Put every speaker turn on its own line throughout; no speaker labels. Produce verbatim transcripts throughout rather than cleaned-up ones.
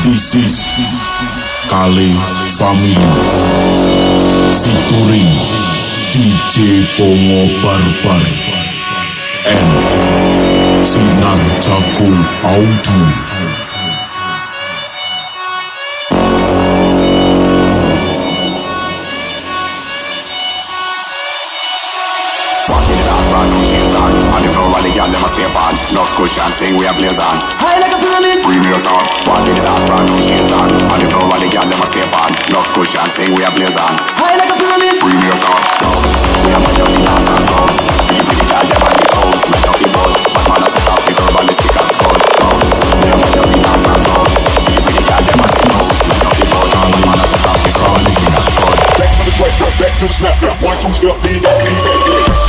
This is Kale Family featuring D J Pongo Barbar and Sinar Jago Audio.
Enough cushion thing we a blaze on. High like a pyramid. Premier sound. Walk in the dance, brand new shades on. On the floor while the girl them a step on. Enough cushion thing we a blaze on. High like a pyramid. Premier sound. Sounds. We a mash up the dance and drums. Pretty pretty girl them on the toes. Light up the buds. But man a set up the curb ballistic and skull. Sounds. We a mash up the dance and drums. Pretty pretty girl them on the toes. Light up the buds. But man a set up the curb ballistic and skull. Back to the track, back to the snap. One two step, lead up, lead up, lead up.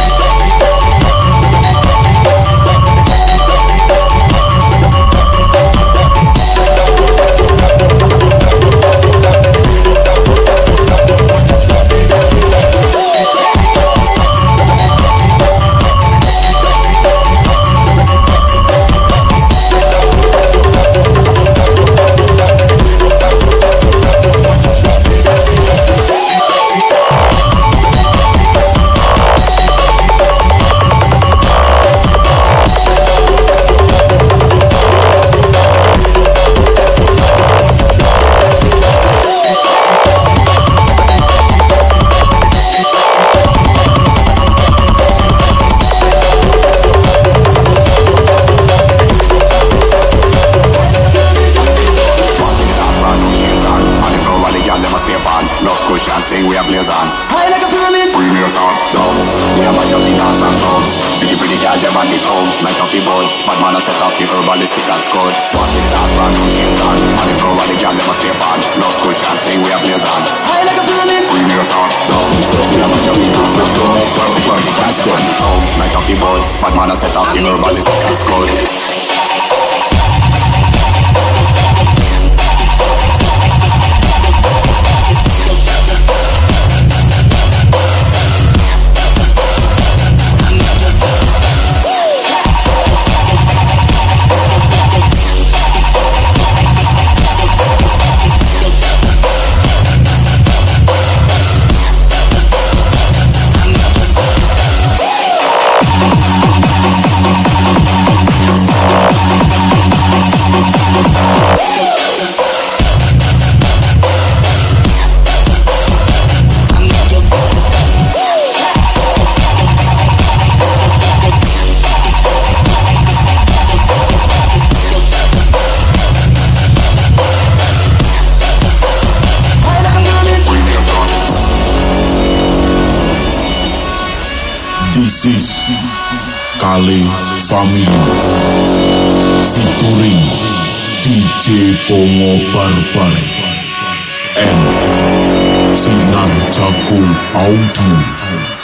But man, I set up the herbalist, that's good.
This is Kale Family featuring D J Pongo Barbar and Sinar Jago Audio.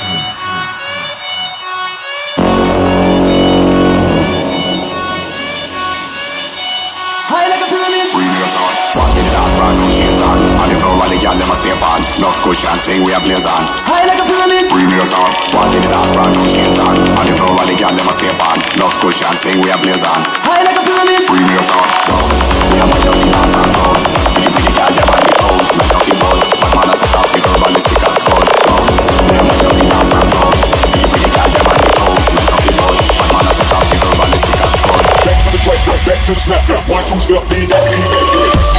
Enough cushion thing we a blaze on. High like a pyramid. Premier sound. Walk in the dance, brand new shades on. On the floor while the girl them a step on. Enough cushion thing we a blaze on. High like a pyramid. Premier sound. Sounds. We a mash up the dance and drums. Pretty pretty girl them on the toes. Light up the buds. But man a set up the curb ballistic and skull. Sounds. We a mash up the dance and drums. Pretty pretty girl them on the toes. Light up the buds. But man a set up the curb ballistic and skull. Back to the track, back to the snap. One two step, lead up, lead up, lead up.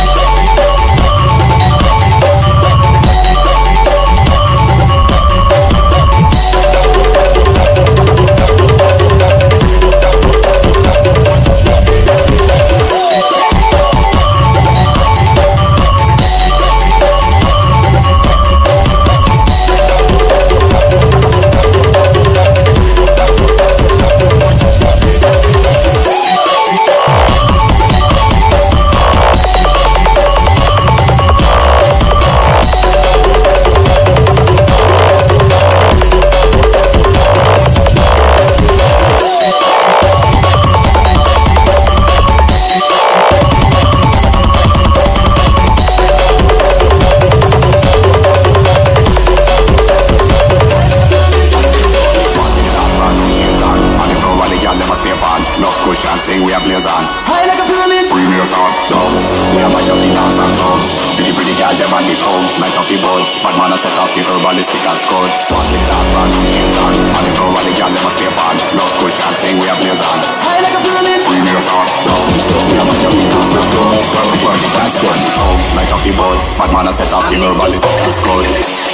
them and the thugs, light up the buds. Bad man a set off the herbalistic and scuds. One with the dance brand new shades on, and the floor while the girl them a stay on. Love cushion thing we a blaze on. High like a pyramid, three meals on. Down the stuff we a mash up the dance and thugs. One with the dance brand new thugs, light up the buds. Bad man a set off the herbalistic and scuds.